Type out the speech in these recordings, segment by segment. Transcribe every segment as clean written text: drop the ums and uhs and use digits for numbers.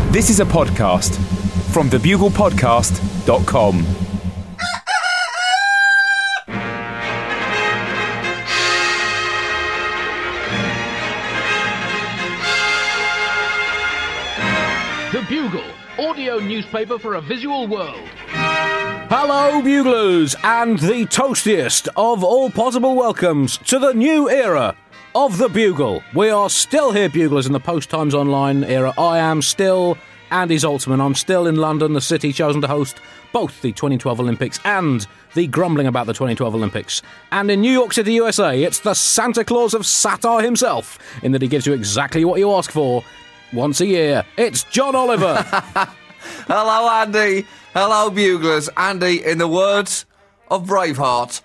This is a podcast from thebuglepodcast.com. The Bugle, audio newspaper for a visual world. Hello, Buglers, and the toastiest of all possible welcomes to the new era of The Bugle. We are still here, Buglers, in the post-Times Online era. I am still Andy Zaltzman. I'm still in London, the city chosen to host both the 2012 Olympics and the grumbling about the 2012 Olympics. And in New York City, USA, it's the Santa Claus of satire himself, in that he gives you exactly what you ask for once a year. It's John Oliver. Hello, Andy. Hello, Buglers. Andy, in the words of Braveheart,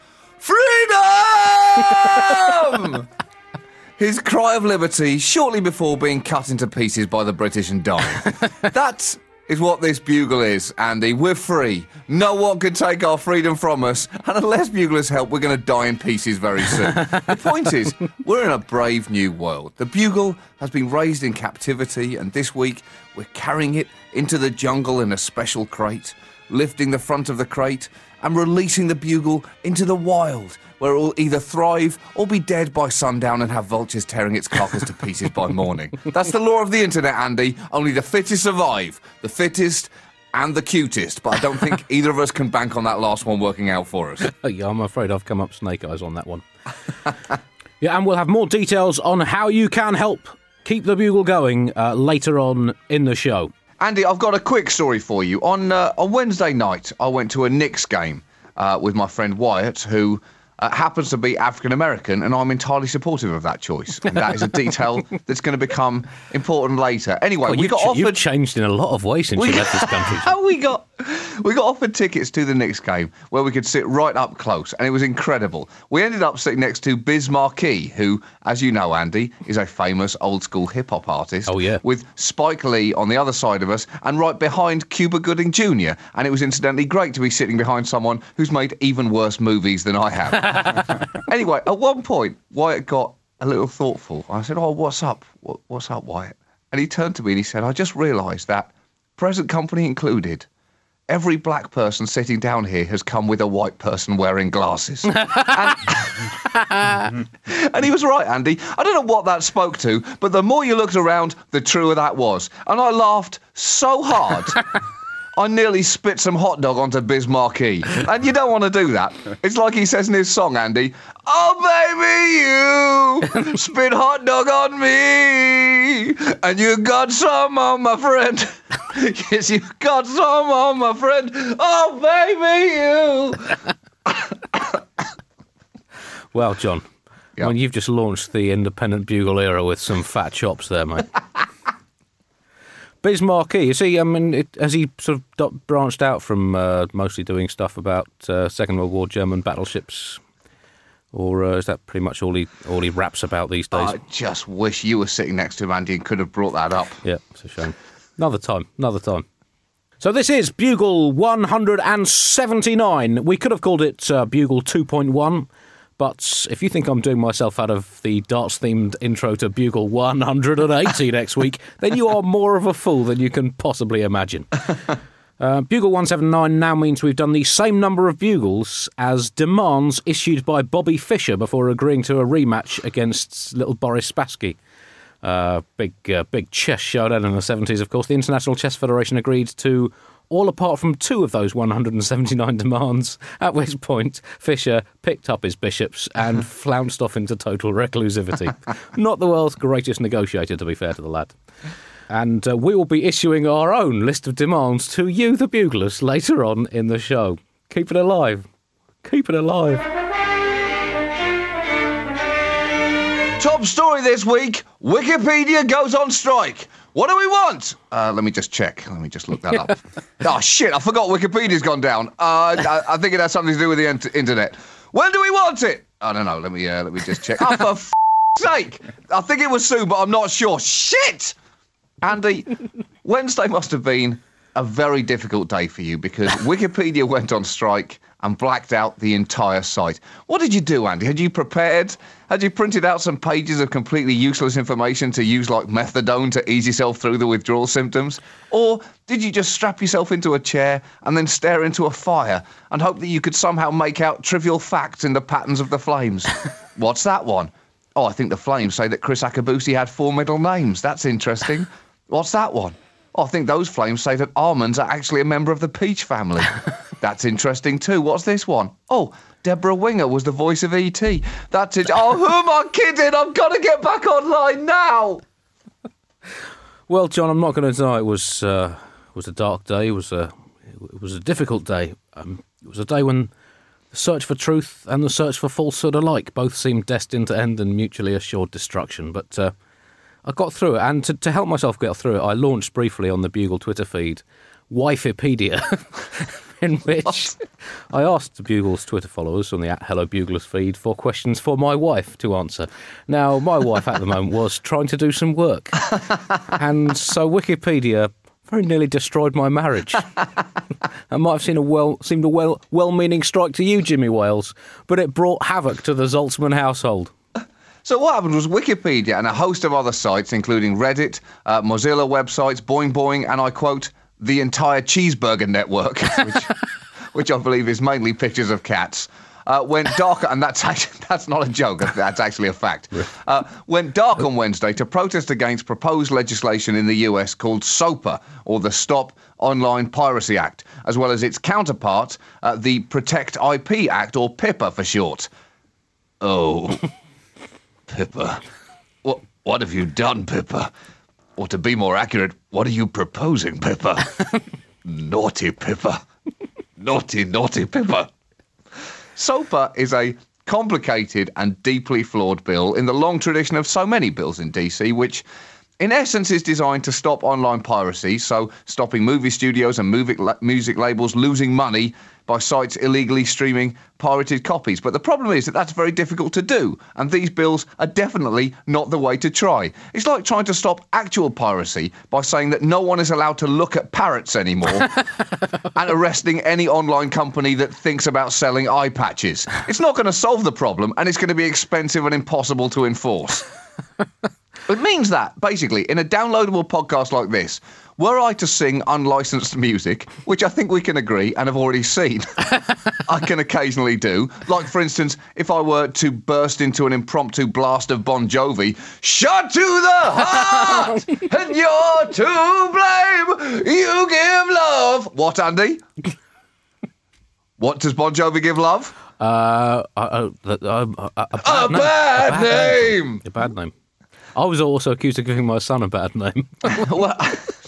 freedom! His cry of liberty shortly before being cut into pieces by the British and dying. That is what this Bugle is, Andy. We're free. No one can take our freedom from us. And unless Buglers help, we're going to die in pieces very soon. The point is, we're in a brave new world. The Bugle has been raised in captivity, and this week we're carrying it into the jungle in a special crate, lifting the front of the crate and releasing the Bugle into the wild, where it will either thrive or be dead by sundown and have vultures tearing its carcass to pieces by morning. That's the law of the internet, Andy. Only the fittest survive. The fittest and the cutest. But I don't think either of us can bank on that last one working out for us. Yeah, I'm afraid I've come up snake eyes on that one. Yeah, and we'll have more details on how you can help keep the Bugle going later on in the show. Andy, I've got a quick story for you. On Wednesday night, I went to a Knicks game with my friend Wyatt, who happens to be African-American, and I'm entirely supportive of that choice. And that is a detail that's going to become important later. Anyway, well, we got offered... You've changed in a lot of ways since you left this country. we got offered tickets to the Knicks game where we could sit right up close, and it was incredible. We ended up sitting next to Biz Markie, who, as you know, Andy, is a famous old-school hip-hop artist. Oh, yeah. With Spike Lee on the other side of us, and right behind Cuba Gooding Jr. And it was incidentally great to be sitting behind someone who's made even worse movies than I have. Anyway, at one point, Wyatt got a little thoughtful. I said, "Oh, what's up? What's up, Wyatt?" And he turned to me and he said, "I just realised that, present company included, every black person sitting down here has come with a white person wearing glasses." And he was right, Andy. I don't know what that spoke to, but the more you looked around, the truer that was. And I laughed so hard, I nearly spit some hot dog onto Biz Markie. And you don't want to do that. It's like he says in his song, Andy, "Oh, baby, you spit hot dog on me. And you got some on my friend. Yes, you got some on my friend. Oh, baby, you." Well, John, Yep. Well, you've just launched the independent Bugle era with some fat chops there, mate. Biz Markie, has he sort of branched out from mostly doing stuff about Second World War German battleships, or is that pretty much all he raps about these days? I just wish you were sitting next to him, Andy, and could have brought that up. Yeah, it's a shame. Another time. So this is Bugle 179. We could have called it Bugle 2.1, but if you think I'm doing myself out of the darts-themed intro to Bugle 180 next week, then you are more of a fool than you can possibly imagine. Bugle 179 now means we've done the same number of bugles as demands issued by Bobby Fischer before agreeing to a rematch against little Boris Spassky. Big chess showdown in the 70s, of course. The International Chess Federation agreed to all apart from two of those 179 demands, at which point Fischer picked up his bishops and flounced off into total reclusivity. Not the world's greatest negotiator, to be fair to the lad. And we will be issuing our own list of demands to you, the Buglers, later on in the show. Keep it alive. Keep it alive. Top story this week, Wikipedia goes on strike. What do we want? Let me just check. Let me just look that up. Oh, shit, I forgot Wikipedia's gone down. I think it has something to do with the internet. When do we want it? I don't know. Let me just check. Oh, for sake. I think it was soon, but I'm not sure. Shit! Andy, Wednesday must have been a very difficult day for you because Wikipedia went on strike and blacked out the entire site. What did you do, Andy? Had you prepared? Had you printed out some pages of completely useless information to use like methadone to ease yourself through the withdrawal symptoms? Or did you just strap yourself into a chair and then stare into a fire and hope that you could somehow make out trivial facts in the patterns of the flames? What's that one? Oh, I think the flames say that Chris Akabusi had 4 middle names. That's interesting. What's that one? Oh, I think those flames say that almonds are actually a member of the peach family. That's interesting too. What's this one? Oh, Deborah Winger was the voice of E.T. That's it. Oh, who am I kidding? I've got to get back online now. Well, John, I'm not going to deny it was a dark day. It was a difficult day. It was a day when the search for truth and the search for falsehood alike both seemed destined to end in mutually assured destruction. But I got through it, and to help myself get through it, I launched briefly on the Bugle Twitter feed Wifipedia, in which I asked the Bugle's Twitter followers on the @HelloBuglers feed for questions for my wife to answer. Now, my wife at the moment was trying to do some work, and so Wikipedia very nearly destroyed my marriage. It might have seemed a well-meaning strike to you, Jimmy Wales, but it brought havoc to the Zaltzman household. So what happened was Wikipedia and a host of other sites, including Reddit, Mozilla websites, Boing Boing, and I quote, the entire cheeseburger network, which I believe is mainly pictures of cats, went dark, and that's not a joke, that's actually a fact, went dark on Wednesday to protest against proposed legislation in the US called SOPA, or the Stop Online Piracy Act, as well as its counterpart, the Protect IP Act, or PIPA for short. Oh... Pippa, what have you done, Pippa? Or to be more accurate, what are you proposing, Pippa? Naughty Pippa. Naughty, naughty Pippa. SOPA is a complicated and deeply flawed bill in the long tradition of so many bills in DC, which in essence is designed to stop online piracy, so stopping movie studios and music labels losing money by sites illegally streaming pirated copies. But the problem is that that's very difficult to do, and these bills are definitely not the way to try. It's like trying to stop actual piracy by saying that no one is allowed to look at parrots anymore and arresting any online company that thinks about selling eye patches. It's not going to solve the problem, and it's going to be expensive and impossible to enforce. It means that, basically, in a downloadable podcast like this, were I to sing unlicensed music, which I think we can agree and have already seen, I can occasionally do, like, for instance, if I were to burst into an impromptu blast of Bon Jovi, shot to the heart, and you're to blame, you give love. What, Andy? What does Bon Jovi give love? A bad name. A bad name. I was also accused of giving my son a bad name. Well,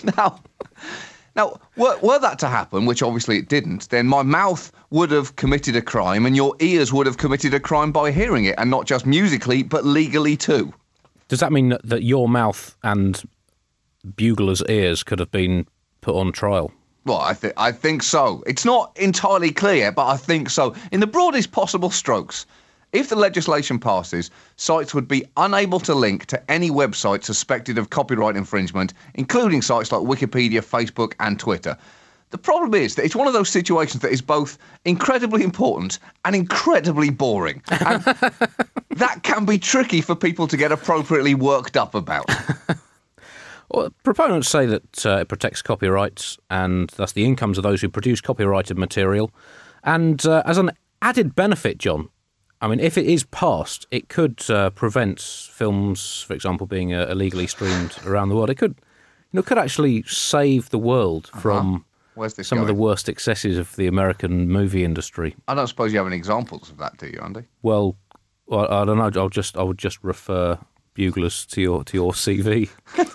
now, were that to happen, which obviously it didn't, then my mouth would have committed a crime and your ears would have committed a crime by hearing it, and not just musically, but legally too. Does that mean that your mouth and Bugler's ears could have been put on trial? Well, I think so. It's not entirely clear, but I think so. In the broadest possible strokes, if the legislation passes, sites would be unable to link to any website suspected of copyright infringement, including sites like Wikipedia, Facebook and Twitter. The problem is that it's one of those situations that is both incredibly important and incredibly boring. And that can be tricky for people to get appropriately worked up about. Well, proponents say that it protects copyrights and thus the incomes of those who produce copyrighted material. And as an added benefit, John, I mean, if it is passed, it could prevent films, for example, being illegally streamed around the world. It could actually save the world from some of the worst excesses of the American movie industry. I don't suppose you have any examples of that, do you, Andy? Well, I don't know. I would just refer Buglers to your CV.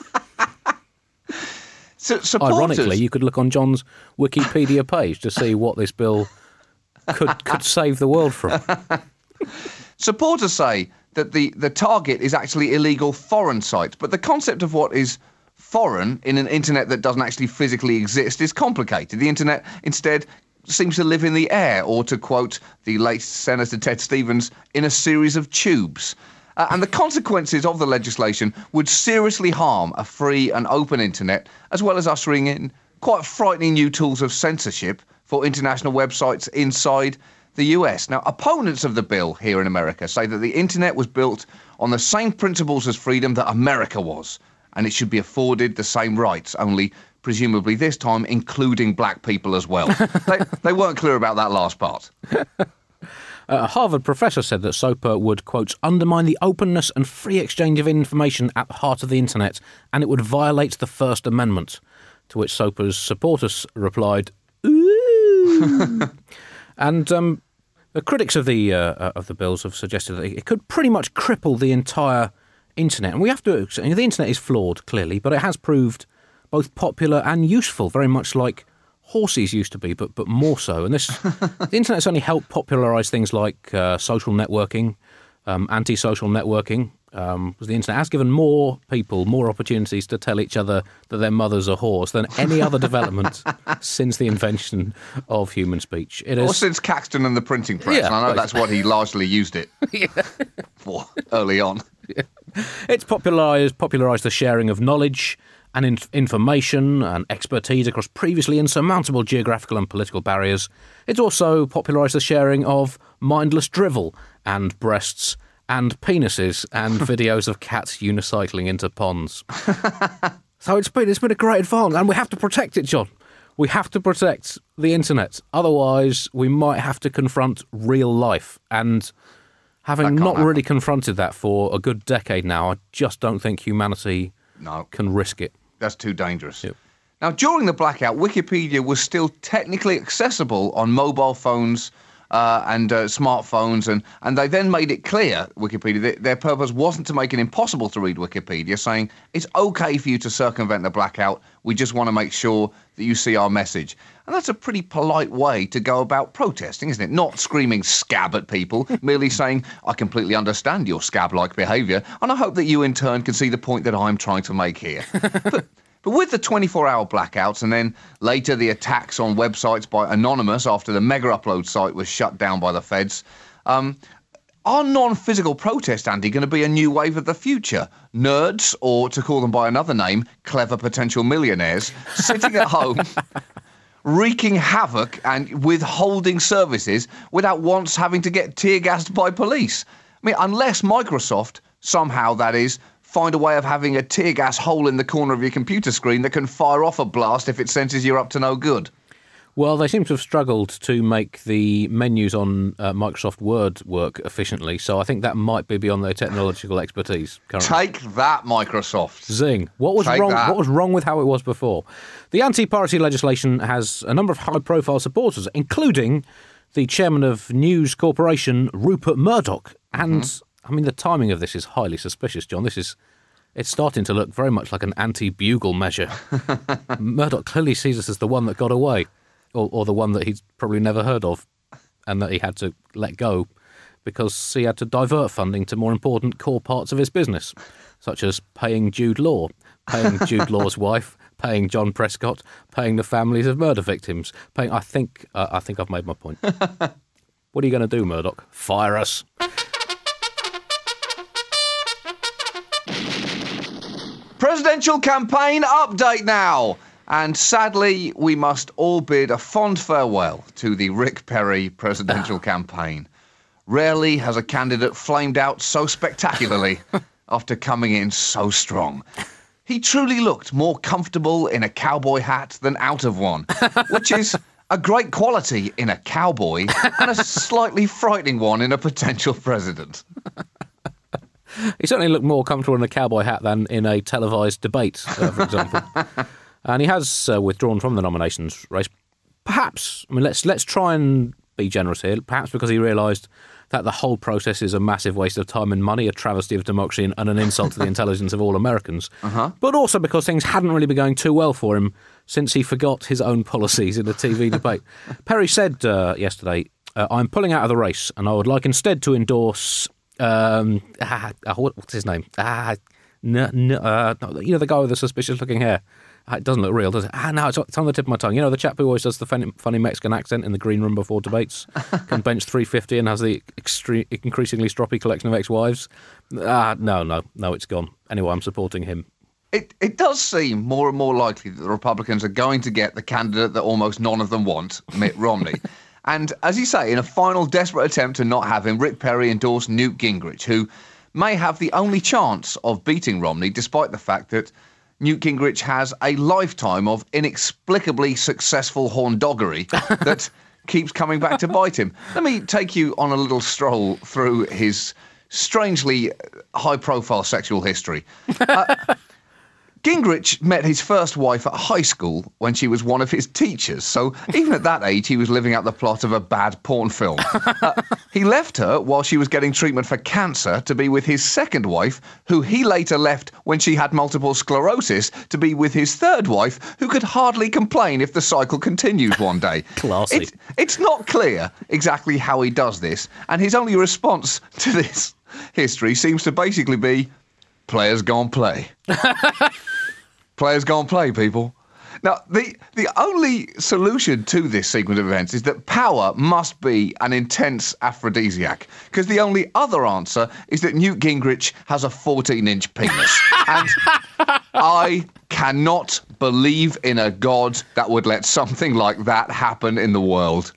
Ironically, you could look on John's Wikipedia page to see what this bill could save the world from. Supporters say that the target is actually illegal foreign sites, but the concept of what is foreign in an internet that doesn't actually physically exist is complicated. The internet instead seems to live in the air, or to quote the late Senator Ted Stevens, in a series of tubes. And the consequences of the legislation would seriously harm a free and open internet, as well as ushering in quite frightening new tools of censorship for international websites inside the US. Now, opponents of the bill here in America say that the internet was built on the same principles as freedom that America was, and it should be afforded the same rights, only presumably this time including black people as well. They weren't clear about that last part. A Harvard professor said that SOPA would, quote, undermine the openness and free exchange of information at the heart of the internet, and it would violate the First Amendment. To which SOPA's supporters replied, ooh. And the critics of the bills have suggested that it could pretty much cripple the entire internet. And we have to, the internet is flawed, clearly, but it has proved both popular and useful, very much like horses used to be, but more so. And the internet's only helped popularise things like social networking, anti-social networking. Because the internet has given more people more opportunities to tell each other that their mother's a horse than any other development since the invention of human speech. Or since Caxton and the printing press. Yeah, and I know that's what he largely used it for early on. Yeah. It's popularised the sharing of knowledge and information and expertise across previously insurmountable geographical and political barriers. It's also popularised the sharing of mindless drivel and breasts and penises and videos of cats unicycling into ponds. So it's been a great advance, and we have to protect it, John. We have to protect the internet. Otherwise, we might have to confront real life. And having not really confronted that for a good decade now, I just don't think humanity can risk it. That's too dangerous. Yep. Now, during the blackout, Wikipedia was still technically accessible on mobile phones and smartphones, and they then made it clear, Wikipedia, that their purpose wasn't to make it impossible to read Wikipedia, saying it's okay for you to circumvent the blackout, we just want to make sure that you see our message. And that's a pretty polite way to go about protesting, isn't it? Not screaming scab at people, merely saying, I completely understand your scab-like behaviour, and I hope that you in turn can see the point that I'm trying to make here. But with the 24-hour blackouts and then later the attacks on websites by Anonymous after the Mega Upload site was shut down by the feds, are non-physical protest, Andy, going to be a new wave of the future? Nerds, or to call them by another name, clever potential millionaires, sitting at home, wreaking havoc and withholding services without once having to get tear-gassed by police. I mean, unless Microsoft, somehow that is, find a way of having a tear gas hole in the corner of your computer screen that can fire off a blast if it senses you're up to no good. Well, they seem to have struggled to make the menus on Microsoft Word work efficiently, so I think that might be beyond their technological expertise currently. Take that, Microsoft. Zing. What was wrong? What was wrong with how it was before? The anti-piracy legislation has a number of high-profile supporters, including the chairman of News Corporation, Rupert Murdoch, and I mean, the timing of this is highly suspicious, John. It's starting to look very much like an anti-bugle measure. Murdoch clearly sees us as the one that got away, or the one that he's probably never heard of, and that he had to let go because he had to divert funding to more important core parts of his business, such as paying Jude Law, paying Jude Law's wife, paying John Prescott, paying the families of murder victims. I think I've made my point. What are you going to do, Murdoch? Fire us? Presidential campaign update now. And sadly, we must all bid a fond farewell to the Rick Perry presidential campaign. Rarely has a candidate flamed out so spectacularly after coming in so strong. He truly looked more comfortable in a cowboy hat than out of one, which is a great quality in a cowboy and a slightly frightening one in a potential president. He certainly looked more comfortable in a cowboy hat than in a televised debate, for example. And he has withdrawn from the nominations race. Perhaps, I mean, let's try and be generous here, perhaps because he realised that the whole process is a massive waste of time and money, a travesty of democracy and an insult to the intelligence of all Americans. But also because things hadn't really been going too well for him since he forgot his own policies in a TV debate. Perry said yesterday, I'm pulling out of the race and I would like instead to endorse... what's his name? You know, the guy with the suspicious-looking hair. It doesn't look real, does it? No, it's on the tip of my tongue. You know, the chap who always does the funny Mexican accent in the green room before debates, can bench 350 and has the increasingly stroppy collection of ex-wives. No, it's gone. Anyway, I'm supporting him. It does seem more and more likely that the Republicans are going to get the candidate that almost none of them want, Mitt Romney. And as you say, in a final desperate attempt to not have him, Rick Perry endorsed Newt Gingrich, who may have the only chance of beating Romney, despite the fact that Newt Gingrich has a lifetime of inexplicably successful horndoggery that keeps coming back to bite him. Let me take you on a little stroll through his strangely high-profile sexual history. Gingrich met his first wife at high school when she was one of his teachers. So even at that age, he was living out the plot of a bad porn film. He left her while she was getting treatment for cancer to be with his second wife, who he later left when she had multiple sclerosis to be with his third wife, who could hardly complain if the cycle continued one day. Classy. It's not clear exactly how he does this, and his only response to this history seems to basically be, players gone play. Players gone play, people. Now, the only solution to this sequence of events is that power must be an intense aphrodisiac, because the only other answer is that Newt Gingrich has a 14-inch penis. And I cannot believe in a god that would let something like that happen in the world.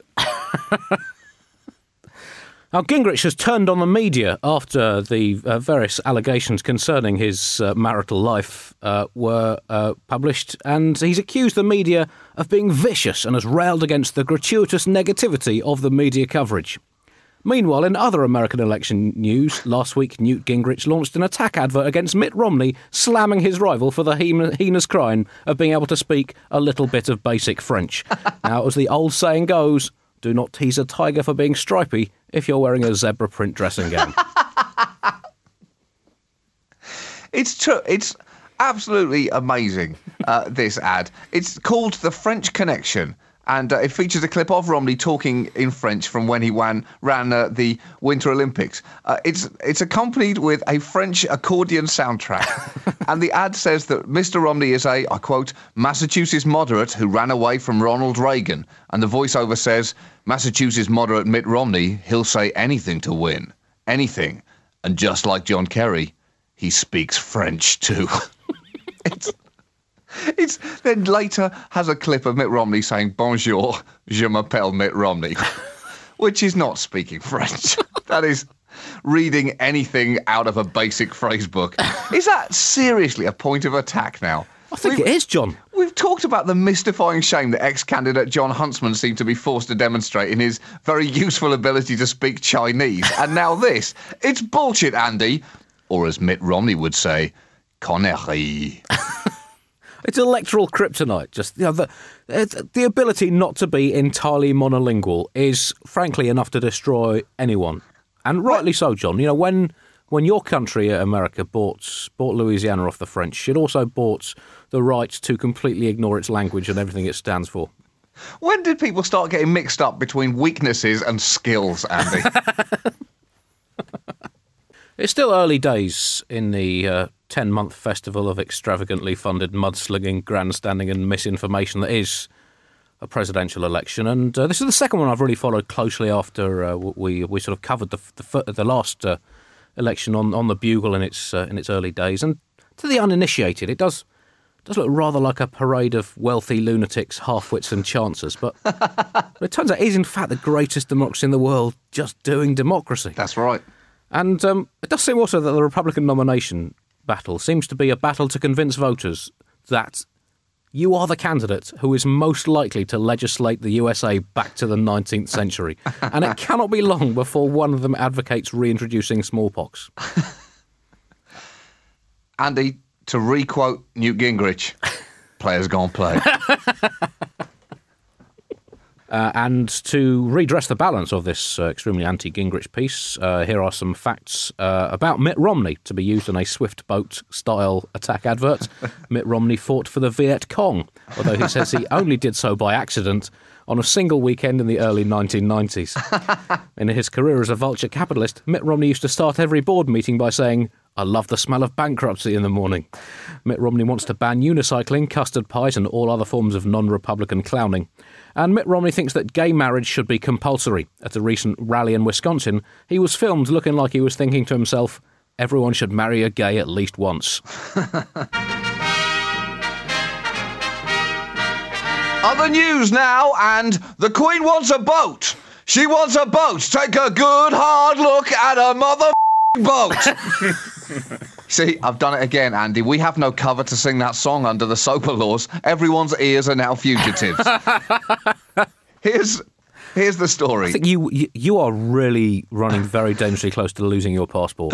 Now, Gingrich has turned on the media after the various allegations concerning his marital life were published, and he's accused the media of being vicious and has railed against the gratuitous negativity of the media coverage. Meanwhile, in other American election news, last week Newt Gingrich launched an attack advert against Mitt Romney, slamming his rival for the heinous crime of being able to speak a little bit of basic French. Now, as the old saying goes, do not tease a tiger for being stripy if you're wearing a zebra print dressing gown. It's true. It's absolutely amazing, this ad. It's called The French Connection, and it features a clip of Romney talking in French from when he ran the Winter Olympics. It's accompanied with a French accordion soundtrack, and the ad says that Mr. Romney is a, I quote, Massachusetts moderate who ran away from Ronald Reagan, and the voiceover says, Massachusetts moderate Mitt Romney, he'll say anything to win. Anything. And just like John Kerry, he speaks French too. It's then later has a clip of Mitt Romney saying, Bonjour, je m'appelle Mitt Romney, which is not speaking French. That is reading anything out of a basic phrase book. Is that seriously a point of attack now? I think it is, John. We've talked about the mystifying shame that ex-candidate John Huntsman seemed to be forced to demonstrate in his very useful ability to speak Chinese. And now this. It's bullshit, Andy. Or as Mitt Romney would say, connerie. It's electoral kryptonite. Just the ability not to be entirely monolingual is, frankly, enough to destroy anyone. And rightly so, John. You know, when your country, America, bought Louisiana off the French, it also bought the right to completely ignore its language and everything it stands for. When did people start getting mixed up between weaknesses and skills, Andy? It's still early days in the 10-month festival of extravagantly funded mudslinging, grandstanding and misinformation that is a presidential election. And this is the second one I've really followed closely after we sort of covered the last election on the Bugle in its early days. And to the uninitiated, it does look rather like a parade of wealthy lunatics, half-wits and chancers. But it turns out it is, in fact, the greatest democracy in the world just doing democracy. That's right. And it does seem also that the Republican nomination battle seems to be a battle to convince voters that you are the candidate who is most likely to legislate the USA back to the 19th century. And it cannot be long before one of them advocates reintroducing smallpox. Andy, to re-quote Newt Gingrich, players gone play. And to redress the balance of this extremely anti-Gingrich piece, here are some facts about Mitt Romney to be used in a Swift Boat-style attack advert. Mitt Romney fought for the Viet Cong, although he says he only did so by accident on a single weekend in the early 1990s. In his career as a vulture capitalist, Mitt Romney used to start every board meeting by saying, I love the smell of bankruptcy in the morning. Mitt Romney wants to ban unicycling, custard pies and all other forms of non-Republican clowning. And Mitt Romney thinks that gay marriage should be compulsory. At a recent rally in Wisconsin, he was filmed looking like he was thinking to himself, everyone should marry a gay at least once. Other news now, and the Queen wants a boat. She wants a boat. Take a good hard look at a boat. See, I've done it again, Andy. We have no cover to sing that song under the SOPA laws. Everyone's ears are now fugitives. Here's the story. I think you are really running very dangerously close to losing your passport.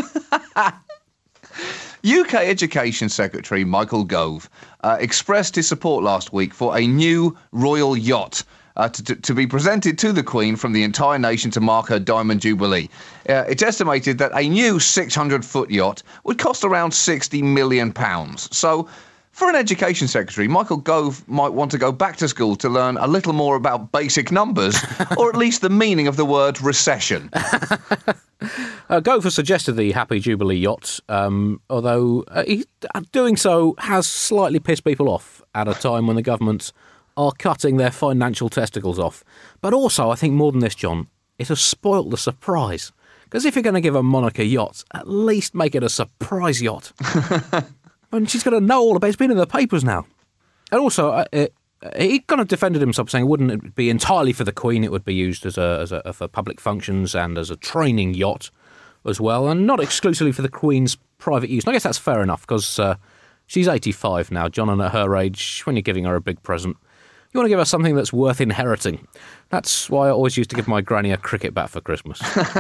UK Education Secretary Michael Gove expressed his support last week for a new royal yacht to be presented to the Queen from the entire nation to mark her Diamond Jubilee. It's estimated that a new 600-foot yacht would cost around £60 million. So, for an Education Secretary, Michael Gove might want to go back to school to learn a little more about basic numbers, or at least the meaning of the word recession. Gove has suggested the Happy Jubilee yacht, although doing so has slightly pissed people off at a time when the government are cutting their financial testicles off. But also, I think more than this, John, it has spoilt the surprise. Because if you're going to give a monarch a yacht, at least make it a surprise yacht. And she's going to know all about it. It's been in the papers now. And also, he kind of defended himself, saying wouldn't it be entirely for the Queen? It would be used for public functions and as a training yacht as well, and not exclusively for the Queen's private use. And I guess that's fair enough, because she's 85 now, John, and at her age, when you're giving her a big present, you want to give her something that's worth inheriting. That's why I always used to give my granny a cricket bat for Christmas.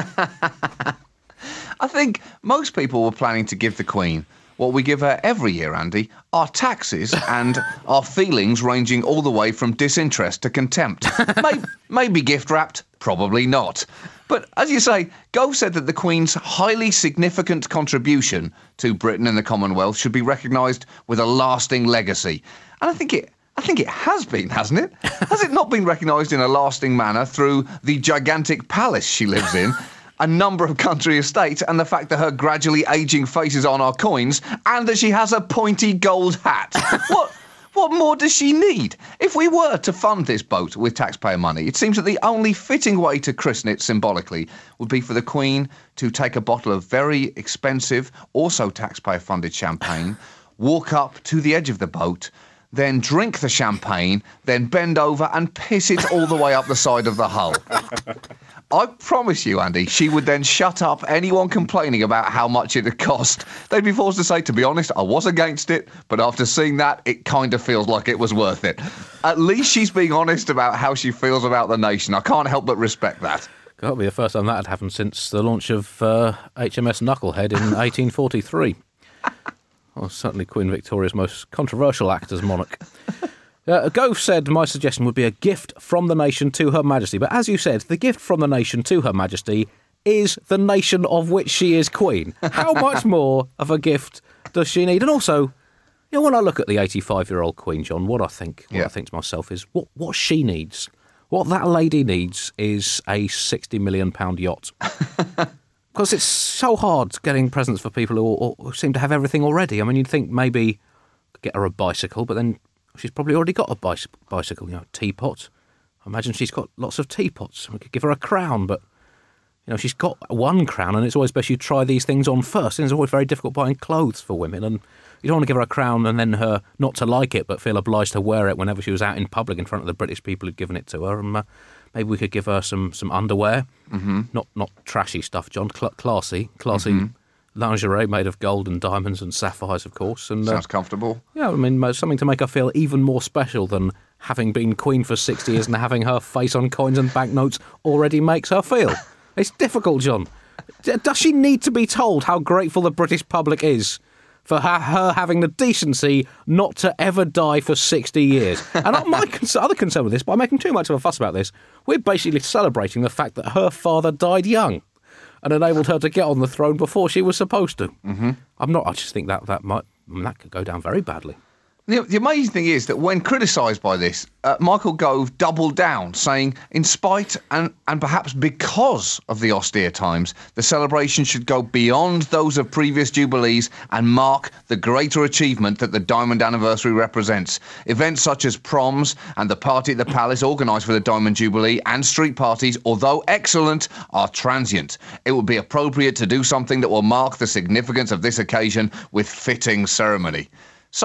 I think most people were planning to give the Queen what we give her every year, Andy, our taxes and our feelings ranging all the way from disinterest to contempt. Maybe gift-wrapped, probably not. But as you say, Gove said that the Queen's highly significant contribution to Britain and the Commonwealth should be recognised with a lasting legacy. And I think it has been, hasn't it? Has it not been recognised in a lasting manner through the gigantic palace she lives in, a number of country estates, and the fact that her gradually ageing face is on our coins, and that she has a pointy gold hat? What more does she need? If we were to fund this boat with taxpayer money, it seems that the only fitting way to christen it symbolically would be for the Queen to take a bottle of very expensive, also taxpayer-funded champagne, walk up to the edge of the boat, then drink the champagne, then bend over and piss it all the way up the side of the hull. I promise you, Andy, she would then shut up anyone complaining about how much it had cost. They'd be forced to say, to be honest, I was against it, but after seeing that, it kind of feels like it was worth it. At least she's being honest about how she feels about the nation. I can't help but respect that. That'll be the first time that had happened since the launch of HMS Knucklehead in 1843. Well, certainly Queen Victoria's most controversial act as monarch. Gove said my suggestion would be a gift from the nation to Her Majesty. But as you said, the gift from the nation to Her Majesty is the nation of which she is Queen. How much more of a gift does she need? And also, you know, when I look at the 85-year-old Queen, John, what I think to myself is what she needs. What that lady needs is a £60 million yacht. Because it's so hard getting presents for people who seem to have everything already. I mean, you'd think maybe get her a bicycle, but then she's probably already got a bicycle, you know, teapot. I imagine she's got lots of teapots. We could give her a crown, but, you know, she's got one crown, and it's always best you try these things on first. And it's always very difficult buying clothes for women, and you don't want to give her a crown and then her not to like it, but feel obliged to wear it whenever she was out in public in front of the British people who'd given it to her. And maybe we could give her some underwear, not trashy stuff, John, classy lingerie made of gold and diamonds and sapphires, of course. And sounds comfortable. Yeah, I mean, something to make her feel even more special than having been Queen for 60 years and having her face on coins and banknotes already makes her feel. It's difficult, John. Does she need to be told how grateful the British public is for her having the decency not to ever die for 60 years? And my other concern with this, by making too much of a fuss about this, we're basically celebrating the fact that her father died young and enabled her to get on the throne before she was supposed to. I just think that could go down very badly. The amazing thing is that when criticised by this, Michael Gove doubled down, saying, in spite and perhaps because of the austere times, the celebration should go beyond those of previous jubilees and mark the greater achievement that the Diamond Anniversary represents. Events such as proms and the party at the Palace organised for the Diamond Jubilee and street parties, although excellent, are transient. It would be appropriate to do something that will mark the significance of this occasion with fitting ceremony. So,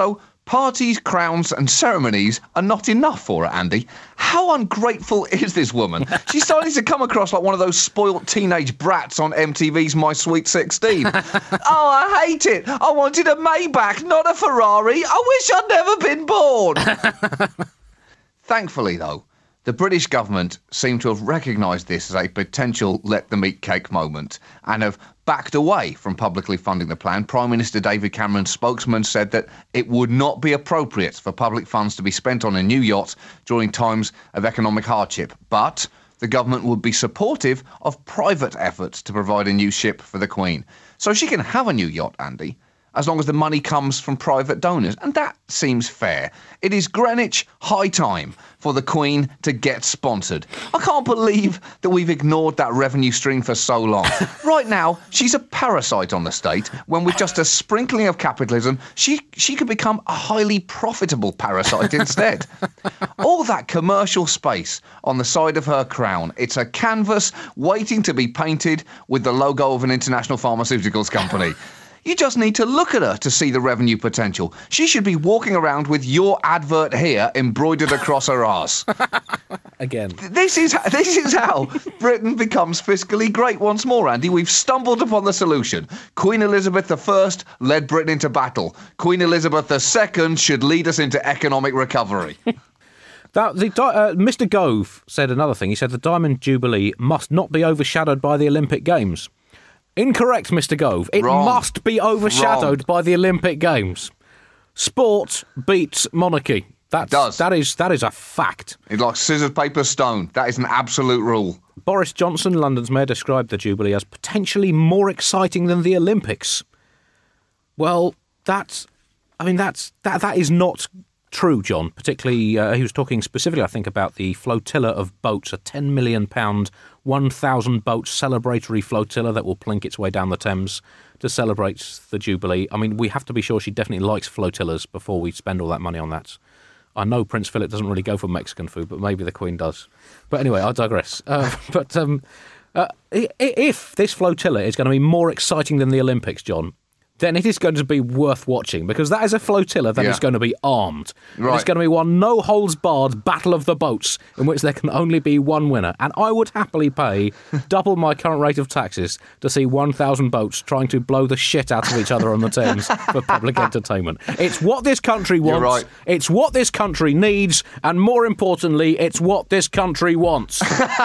Parties, crowns and ceremonies are not enough for her, Andy. How ungrateful is this woman? She's starting to come across like one of those spoilt teenage brats on MTV's My Sweet 16. Oh, I hate it. I wanted a Maybach, not a Ferrari. I wish I'd never been born. Thankfully, though, the British government seem to have recognised this as a potential let-them-eat-cake moment and have backed away from publicly funding the plan. Prime Minister David Cameron's spokesman said that it would not be appropriate for public funds to be spent on a new yacht during times of economic hardship, but the government would be supportive of private efforts to provide a new ship for the Queen. So she can have a new yacht, Andy, as long as the money comes from private donors. And that seems fair. It is Greenwich high time for the Queen to get sponsored. I can't believe that we've ignored that revenue stream for so long. Right now, she's a parasite on the state, when with just a sprinkling of capitalism, she could become a highly profitable parasite instead. All that commercial space on the side of her crown, it's a canvas waiting to be painted with the logo of an international pharmaceuticals company. You just need to look at her to see the revenue potential. She should be walking around with your advert here embroidered across her arse. Again. This is how Britain becomes fiscally great once more, Andy. We've stumbled upon the solution. Queen Elizabeth I led Britain into battle. Queen Elizabeth II should lead us into economic recovery. Mr. Gove said another thing. He said the Diamond Jubilee must not be overshadowed by the Olympic Games. Incorrect, Mr. Gove. It must be overshadowed by the Olympic Games. Sport beats monarchy. That is a fact. It's like scissors, paper, stone. That is an absolute rule. Boris Johnson, London's mayor, described the Jubilee as potentially more exciting than the Olympics. Well, that is not true, John. Particularly, he was talking specifically, I think, about the flotilla of boats, a £10 million, 1,000-boat celebratory flotilla that will plink its way down the Thames to celebrate the Jubilee. I mean, we have to be sure she definitely likes flotillas before we spend all that money on that. I know Prince Philip doesn't really go for Mexican food, but maybe the Queen does. But anyway, I digress. If this flotilla is going to be more exciting than the Olympics, John, then it is going to be worth watching, because that is a flotilla that is going to be armed. Right. It's going to be one no-holds-barred battle of the boats in which there can only be one winner. And I would happily pay double my current rate of taxes to see 1,000 boats trying to blow the shit out of each other on the Thames for public entertainment. It's what this country wants. You're right. It's what this country needs. And more importantly, it's what this country wants.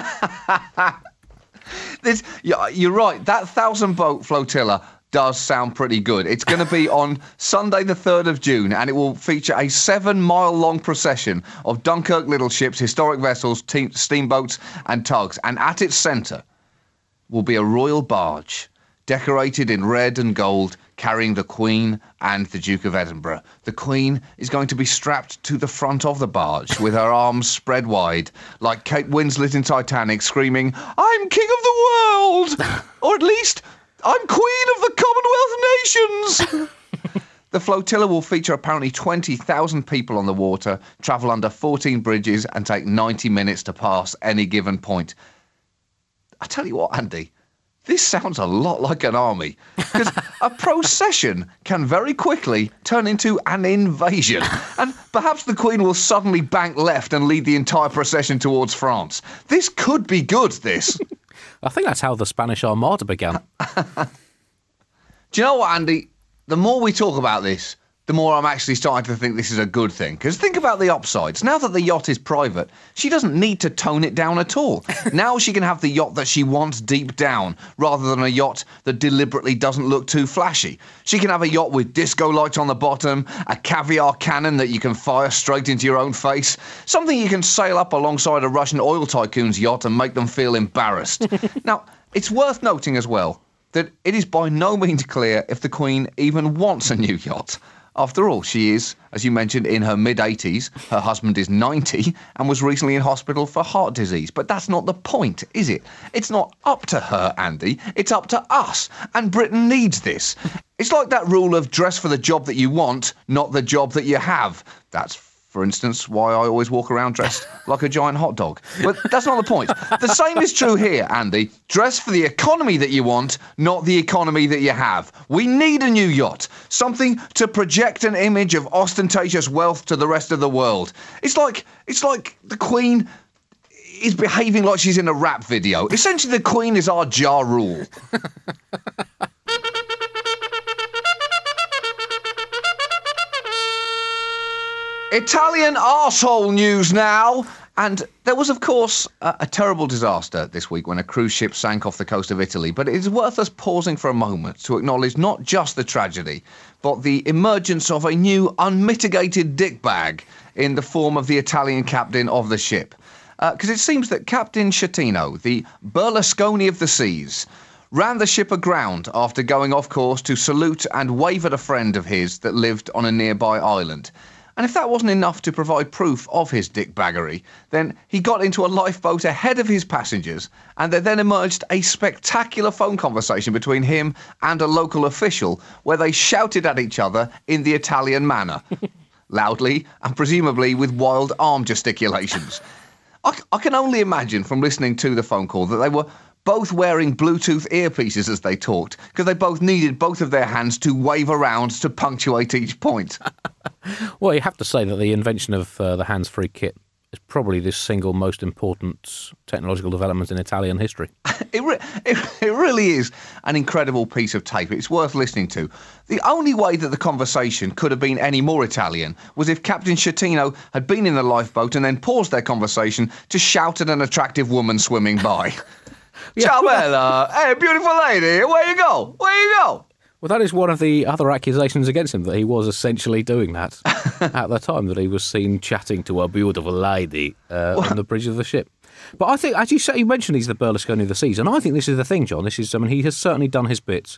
You're right. That 1,000-boat flotilla does sound pretty good. It's going to be on Sunday the 3rd of June, and it will feature a 7-mile-long procession of Dunkirk little ships, historic vessels, steamboats and tugs. And at its centre will be a royal barge decorated in red and gold, carrying the Queen and the Duke of Edinburgh. The Queen is going to be strapped to the front of the barge with her arms spread wide, like Kate Winslet in Titanic, screaming, "I'm King of the World!" Or at least, "I'm Queen of the Commonwealth Nations!" The flotilla will feature apparently 20,000 people on the water, travel under 14 bridges and take 90 minutes to pass any given point. I tell you what, Andy, this sounds a lot like an army, because a procession can very quickly turn into an invasion, and perhaps the Queen will suddenly bank left and lead the entire procession towards France. This could be good, this. I think that's how the Spanish Armada began. Do you know what, Andy? The more we talk about this, the more I'm actually starting to think this is a good thing. Because think about the upsides. Now that the yacht is private, she doesn't need to tone it down at all. Now she can have the yacht that she wants deep down, rather than a yacht that deliberately doesn't look too flashy. She can have a yacht with disco lights on the bottom, a caviar cannon that you can fire straight into your own face, something you can sail up alongside a Russian oil tycoon's yacht and make them feel embarrassed. Now, it's worth noting as well that it is by no means clear if the Queen even wants a new yacht. After all, she is, as you mentioned, in her mid-80s. Her husband is 90 and was recently in hospital for heart disease. But that's not the point, is it? It's not up to her, Andy. It's up to us. And Britain needs this. It's like that rule of dress for the job that you want, not the job that you have. That's For instance, why I always walk around dressed like a giant hot dog. But that's not the point. The same is true here, Andy. Dress for the economy that you want, not the economy that you have. We need a new yacht. Something to project an image of ostentatious wealth to the rest of the world. It's like the Queen is behaving like she's in a rap video. Essentially, the Queen is our Ja Rule. Italian arsehole news now. And there was, of course, a terrible disaster this week when a cruise ship sank off the coast of Italy. But it is worth us pausing for a moment to acknowledge not just the tragedy, but the emergence of a new unmitigated dickbag in the form of the Italian captain of the ship. Because it seems that Captain Schettino, the Berlusconi of the seas, ran the ship aground after going off course to salute and wave at a friend of his that lived on a nearby island. And if that wasn't enough to provide proof of his dickbaggery, then he got into a lifeboat ahead of his passengers, and there then emerged a spectacular phone conversation between him and a local official where they shouted at each other in the Italian manner, loudly and presumably with wild arm gesticulations. I can only imagine from listening to the phone call that they were both wearing Bluetooth earpieces as they talked, because they both needed both of their hands to wave around to punctuate each point. Well, you have to say that the invention of the hands-free kit is probably the single most important technological development in Italian history. It really is an incredible piece of tape. It's worth listening to. The only way that the conversation could have been any more Italian was if Captain Schettino had been in the lifeboat and then paused their conversation to shout at an attractive woman swimming by. Ciao, Bella. Hey, beautiful lady. Where you go? Where you go? Well, that is one of the other accusations against him, that he was essentially doing that at the time, that he was seen chatting to a beautiful lady on the bridge of the ship. But I think, as you say, you mentioned he's the Berlusconi of the seas, and I think this is the thing, John. This is, he has certainly done his bits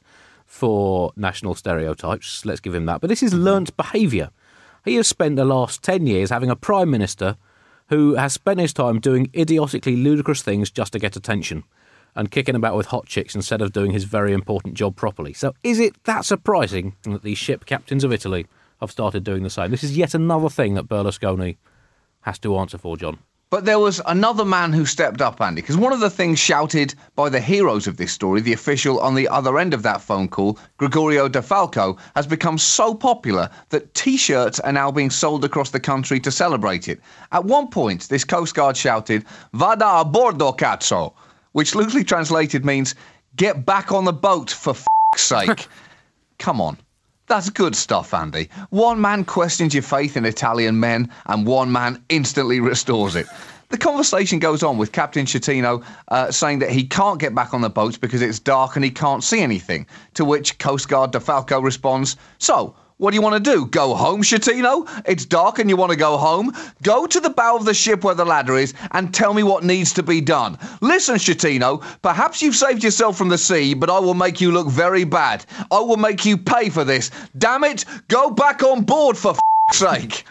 for national stereotypes, let's give him that, but this is learnt behaviour. He has spent the last 10 years having a Prime Minister who has spent his time doing idiotically ludicrous things just to get attention, and kicking about with hot chicks instead of doing his very important job properly. So is it that surprising that the ship captains of Italy have started doing the same? This is yet another thing that Berlusconi has to answer for, John. But there was another man who stepped up, Andy, because one of the things shouted by the heroes of this story, the official on the other end of that phone call, Gregorio De Falco, has become so popular that T-shirts are now being sold across the country to celebrate it. At one point, this Coast Guard shouted, "Vada a bordo, cazzo," which loosely translated means, "Get back on the boat, for f***'s sake." Come on. That's good stuff, Andy. One man questions your faith in Italian men, and one man instantly restores it. The conversation goes on with Captain Schettino saying that he can't get back on the boat because it's dark and he can't see anything, to which Coast Guard De Falco responds, "So, what do you want to do? Go home, Schettino? It's dark and you want to go home? Go to the bow of the ship where the ladder is and tell me what needs to be done. Listen, Schettino, perhaps you've saved yourself from the sea, but I will make you look very bad. I will make you pay for this. Damn it, go back on board for f***'s sake."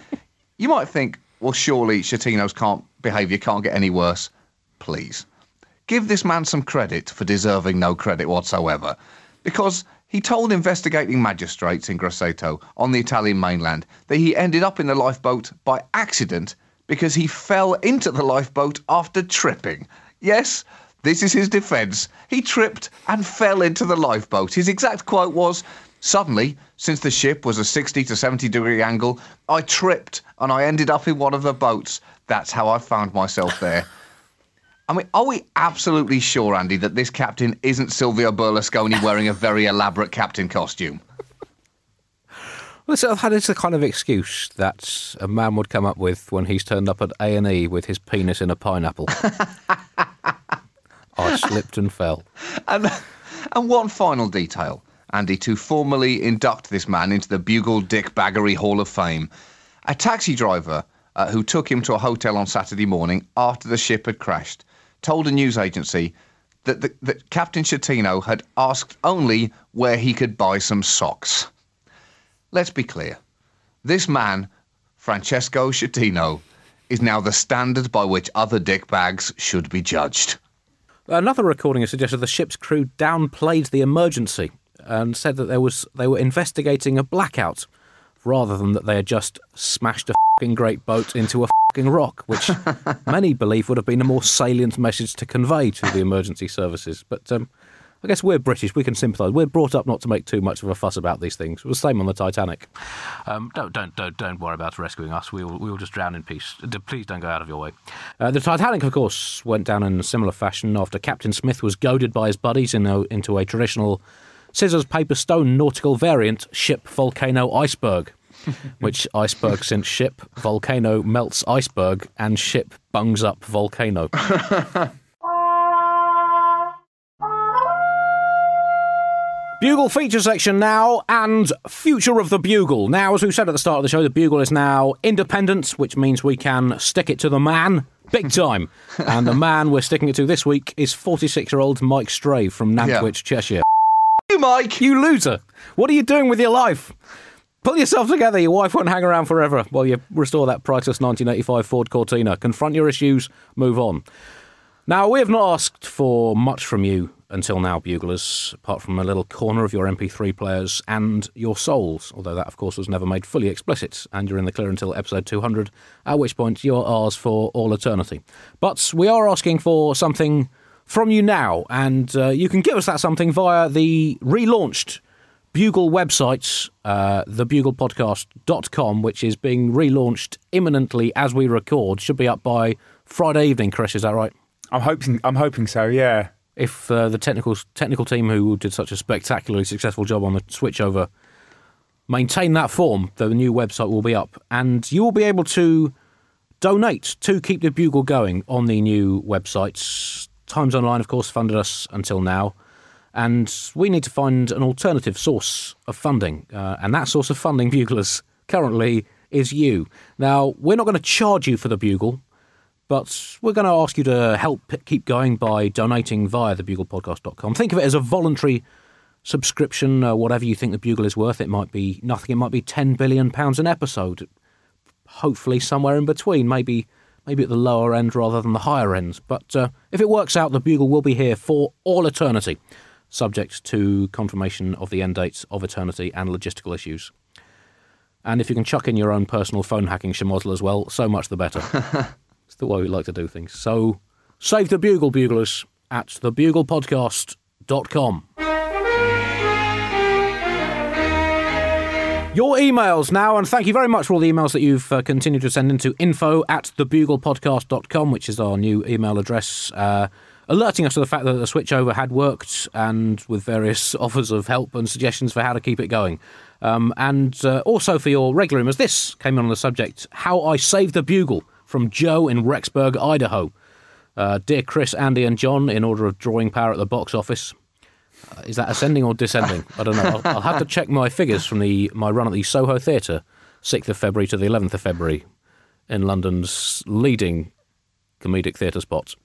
You might think, well, surely Schettino's behaviour can't get any worse. Please. Give this man some credit for deserving no credit whatsoever. Because he told investigating magistrates in Grosseto on the Italian mainland that he ended up in the lifeboat by accident because he fell into the lifeboat after tripping. Yes, this is his defence. He tripped and fell into the lifeboat. His exact quote was, "Suddenly, since the ship was a 60 to 70 degree angle, I tripped and I ended up in one of the boats. That's how I found myself there." I mean, are we absolutely sure, Andy, that this captain isn't Silvio Berlusconi wearing a very elaborate captain costume? Well, that is the kind of excuse that a man would come up with when he's turned up at A&E with his penis in a pineapple. I slipped and fell. And one final detail, Andy, to formally induct this man into the Bugle Dickbaggery Hall of Fame. A taxi driver who took him to a hotel on Saturday morning after the ship had crashed told a news agency that Captain Schettino had asked only where he could buy some socks. Let's be clear. This man, Francesco Schettino, is now the standard by which other dickbags should be judged. Another recording has suggested the ship's crew downplayed the emergency and said that they were investigating a blackout rather than that they had just smashed a fucking great boat into a fucking rock, which many believe would have been a more salient message to convey to the emergency services. But I guess we're British, we can sympathise. We're brought up not to make too much of a fuss about these things. It was the same on the Titanic. Don't worry about rescuing us. We'll just drown in peace. Please don't go out of your way. The Titanic, of course, went down in a similar fashion after Captain Smith was goaded by his buddies into a traditional scissors, paper, stone nautical variant, ship, volcano, iceberg. Which iceberg since ship, volcano melts iceberg, and ship bungs up volcano. Bugle feature section now, and future of the Bugle. Now, as we said at the start of the show, the Bugle is now independent, which means we can stick it to the man, big time. And the man we're sticking it to this week is 46-year-old Mike Stray from Nantwich, Cheshire. You, Mike! You loser! What are you doing with your life? Pull yourself together, your wife won't hang around forever while you restore that priceless 1985 Ford Cortina. Confront your issues, move on. Now, we have not asked for much from you until now, Buglers, apart from a little corner of your MP3 players and your souls, although that, of course, was never made fully explicit, and you're in the clear until episode 200, at which point you're ours for all eternity. But we are asking for something from you now, and you can give us that something via the relaunched Bugle website, thebuglepodcast.com, which is being relaunched imminently as we record. Should be up by Friday evening, Chris, is that right? I'm hoping so, yeah. If the technical team who did such a spectacularly successful job on the switchover maintain that form, the new website will be up. And you will be able to donate to keep the Bugle going on the new website. Times Online, of course, funded us until now. And we need to find an alternative source of funding. And that source of funding, Buglers, currently is you. Now, we're not going to charge you for the Bugle, but we're going to ask you to help keep going by donating via thebuglepodcast.com. Think of it as a voluntary subscription, whatever you think the Bugle is worth. It might be nothing. It might be £10 billion an episode. Hopefully somewhere in between, maybe at the lower end rather than the higher end. But if it works out, the Bugle will be here for all eternity, subject to confirmation of the end dates of eternity and logistical issues. And if you can chuck in your own personal phone hacking schmozzle as well, so much the better. It's the way we like to do things. So, save the Bugle, Buglers, at thebuglepodcast.com. Your emails now, and thank you very much for all the emails that you've continued to send in to info@thebuglepodcast.com, which is our new email address, alerting us to the fact that the switchover had worked, and with various offers of help and suggestions for how to keep it going. And also for your regular emails. This came in on the subject, How I Saved the Bugle, from Joe in Rexburg, Idaho. Dear Chris, Andy and John, in order of drawing power at the box office. Is that ascending or descending? I don't know. I'll have to check my figures from my run at the Soho Theatre, 6th of February to the 11th of February, in London's leading comedic theatre spot.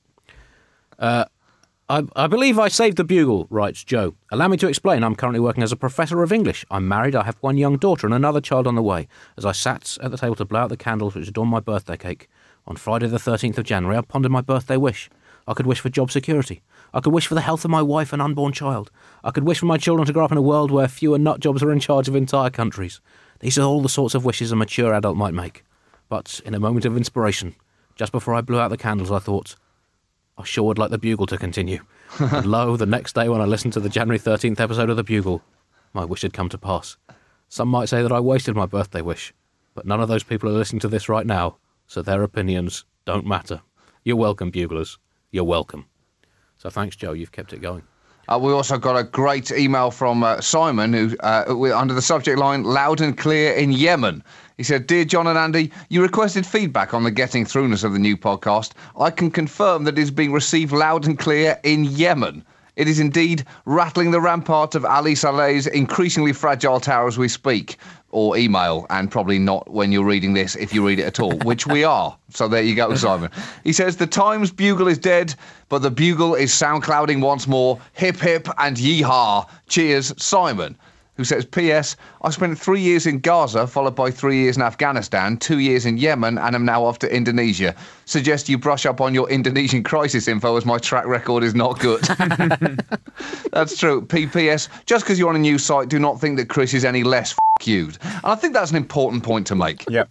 I believe I saved the Bugle, writes Joe. Allow me to explain. I'm currently working as a professor of English. I'm married. I have one young daughter and another child on the way. As I sat at the table to blow out the candles which adorn my birthday cake, on Friday the 13th of January, I pondered my birthday wish. I could wish for job security. I could wish for the health of my wife and unborn child. I could wish for my children to grow up in a world where fewer nut jobs are in charge of entire countries. These are all the sorts of wishes a mature adult might make. But in a moment of inspiration, just before I blew out the candles, I thought, I sure would like the Bugle to continue. And lo, the next day when I listened to the January 13th episode of the Bugle, my wish had come to pass. Some might say that I wasted my birthday wish, but none of those people are listening to this right now, so their opinions don't matter. You're welcome, Buglers. You're welcome. So thanks, Joe. You've kept it going. We also got a great email from Simon, who under the subject line, Loud and Clear in Yemen. He said, Dear John and Andy, you requested feedback on the getting throughness of the new podcast. I can confirm that it is being received loud and clear in Yemen. It is indeed rattling the ramparts of Ali Saleh's increasingly fragile tower as we speak. Or email, and probably not when you're reading this, if you read it at all, which we are. So there you go, Simon. He says, the Times Bugle is dead, but the Bugle is soundclouding once more. Hip, hip, and yee-haw. Cheers, Simon. Who says, P.S. I spent 3 years in Gaza, followed by 3 years in Afghanistan, 2 years in Yemen, and am now off to Indonesia. Suggest you brush up on your Indonesian crisis info, as my track record is not good. That's true. P.P.S. Just because you're on a new site, do not think that Chris is any less f***ed. And I think that's an important point to make. Yep.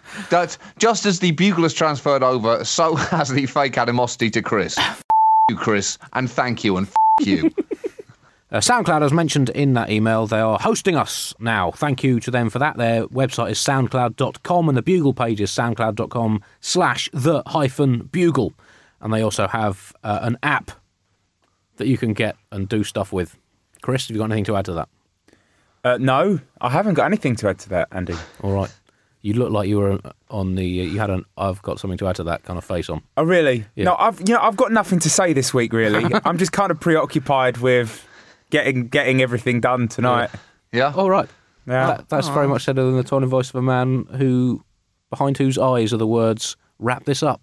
That just as the Bugle has transferred over, so has the fake animosity to Chris. You, Chris, and thank you, and you. SoundCloud, as mentioned in that email, they are hosting us now. Thank you to them for that. Their website is soundcloud.com and the Bugle page is soundcloud.com/the-Bugle. And they also have an app that you can get and do stuff with. Chris, have you got anything to add to that? No, I haven't got anything to add to that, Andy. All right. You look like you were on the. You had an. I've got something to add to that kind of face on. Oh, really? Yeah. No, I've got nothing to say this week. Really, I'm just kind of preoccupied with getting everything done tonight. Yeah. All right. Yeah. That's very much said in the tone and voice of a man behind whose eyes are the words "wrap this up."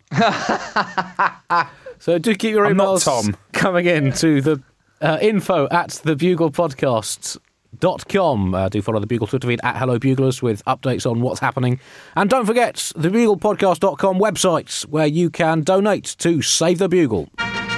So do keep your I'm not emails Tom. coming in to the info@thebuglepodcast.com. Do follow the Bugle Twitter feed @Hello Buglers with updates on what's happening. And don't forget the buglepodcast.com website where you can donate to Save the Bugle.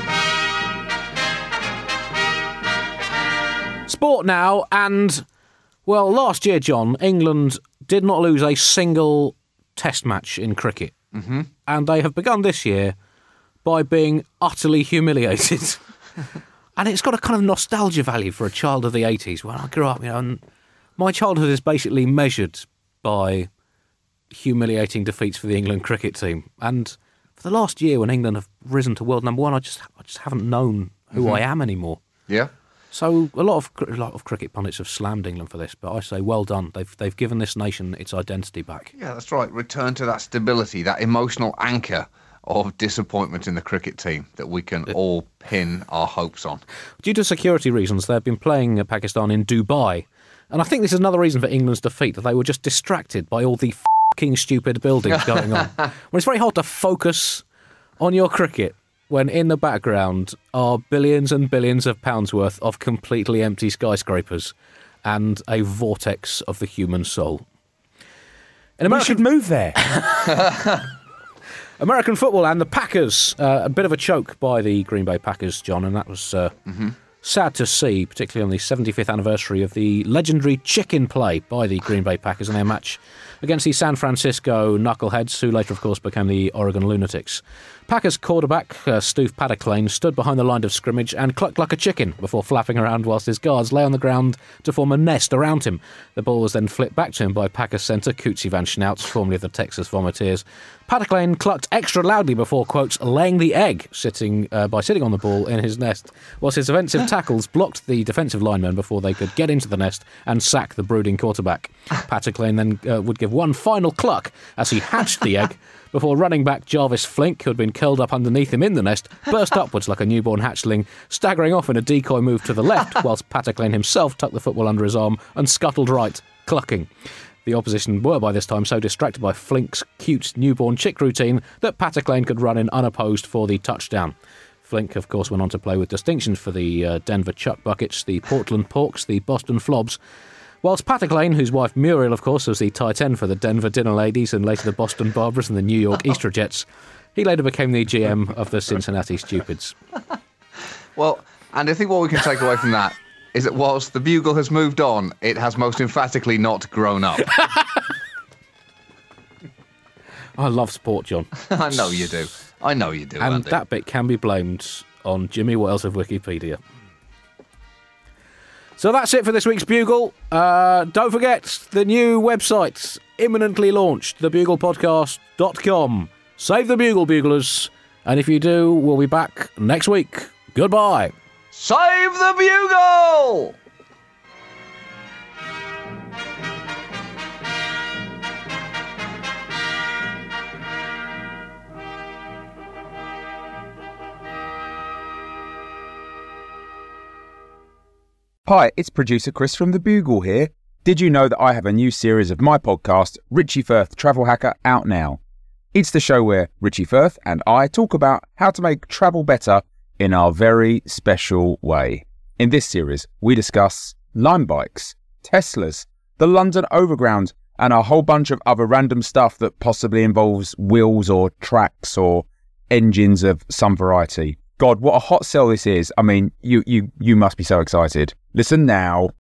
Sport now, and, well, last year, John, England did not lose a single test match in cricket. Mm-hmm. And they have begun this year by being utterly humiliated. And it's got a kind of nostalgia value for a child of the 80s. When I grew up, and my childhood is basically measured by humiliating defeats for the England cricket team. And for the last year, when England have risen to world number one, I just haven't known who I am anymore. Yeah. So a lot of cricket pundits have slammed England for this, but I say well done. They've given this nation its identity back. Yeah, that's right. Return to that stability, that emotional anchor of disappointment in the cricket team that we can all pin our hopes on. Due to security reasons, they've been playing Pakistan in Dubai. And I think this is another reason for England's defeat, that they were just distracted by all the fucking stupid buildings going on. Well, it's very hard to focus on your cricket when in the background are billions and billions of pounds worth of completely empty skyscrapers and a vortex of the human soul. We should move there. American football and the Packers, a bit of a choke by the Green Bay Packers, John, and that was sad to see, particularly on the 75th anniversary of the legendary chicken play by the Green Bay Packers in their match against the San Francisco Knuckleheads, who later, of course, became the Oregon Lunatics. Packers quarterback Stu Patterclane stood behind the line of scrimmage and clucked like a chicken before flapping around whilst his guards lay on the ground to form a nest around him. The ball was then flipped back to him by Packers centre Cootsie Van Schnauz, formerly of the Texas Volunteers. Patterclane clucked extra loudly before, quotes, laying the egg, by sitting on the ball in his nest, whilst his offensive tackles blocked the defensive linemen before they could get into the nest and sack the brooding quarterback. Patterclane then would give one final cluck as he hatched the egg, before running back Jarvis Flink, who had been curled up underneath him in the nest, burst upwards like a newborn hatchling, staggering off in a decoy move to the left, whilst Patterclane himself tucked the football under his arm and scuttled right, clucking. The opposition were by this time so distracted by Flink's cute newborn chick routine that Patterclane could run in unopposed for the touchdown. Flink, of course, went on to play with distinction for the Denver Chuck Buckets, the Portland Porks, the Boston Flobs, whilst Patterclane, whose wife Muriel, of course, was the tight end for the Denver Dinner Ladies and later the Boston Barbaras and the New York Easter Jets, he later became the GM of the Cincinnati Stupids. Well, and I think what we can take away from that is that whilst the Bugle has moved on, it has most emphatically not grown up. I love sport, John. I know you do. And Andy. that bit can be blamed on Jimmy Wales of Wikipedia. So that's it for this week's Bugle. Don't forget the new website, imminently launched, thebuglepodcast.com. Save the Bugle, Buglers. And if you do, we'll be back next week. Goodbye. Save the Bugle! Hi, it's producer Chris from The Bugle here. Did you know that I have a new series of my podcast, Richie Firth Travel Hacker, out now? It's the show where Richie Firth and I talk about how to make travel better in our very special way. In this series, we discuss Lime bikes, Teslas, the London Overground, and a whole bunch of other random stuff that possibly involves wheels or tracks or engines of some variety. God, what a hot sell this is. I mean, you must be so excited. Listen now.